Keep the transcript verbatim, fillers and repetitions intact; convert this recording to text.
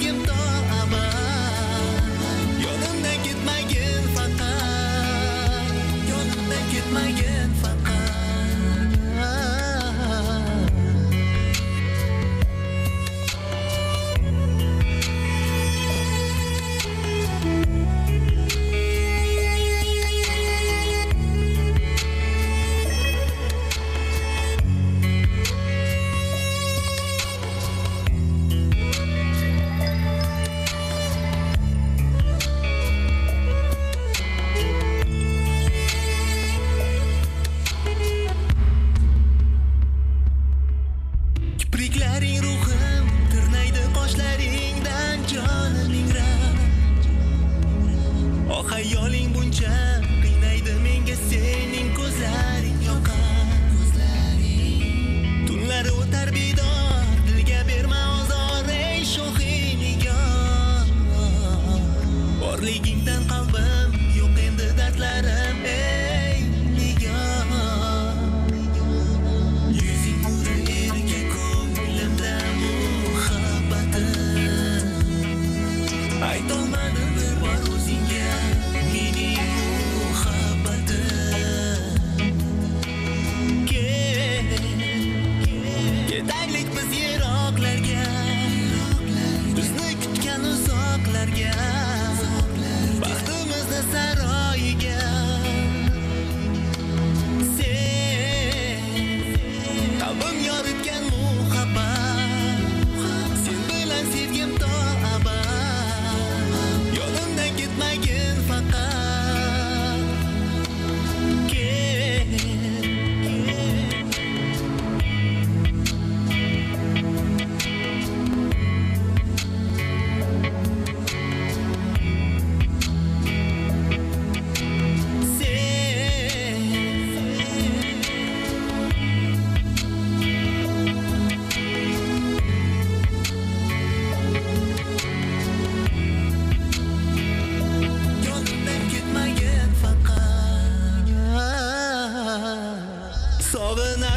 sevgim to abad. Yonimdan ketmagin faqat, yonimdan ketmagin faqat. Kipriklaring ruhim, tirnaydi qoshlaringdan jonim ingrab. Oh hayoling buncha qiynaydi menga sening ko'zlaring yoqar. Tunlar o'tar bedor, dilga berma ozor ey sho'xi nigor. Borligingdan qalbim yo'q endi dardlarim ey nigor. Yuzing nuri erga ko'nglimda muhabbatim. Aytolmadim bir bor o'zingga mening muhabbatim. Ket, ketaylik biz yiroqlarga, bizni kutgan uzoqlarga, baxtimizni saroyiga. Sen qalbim yoritgan muhabbat, sen bilan sevgim to abad. Yonimdan ketmagin faqat. Ket, yonimdan ketmagin faqat. Sog'inardim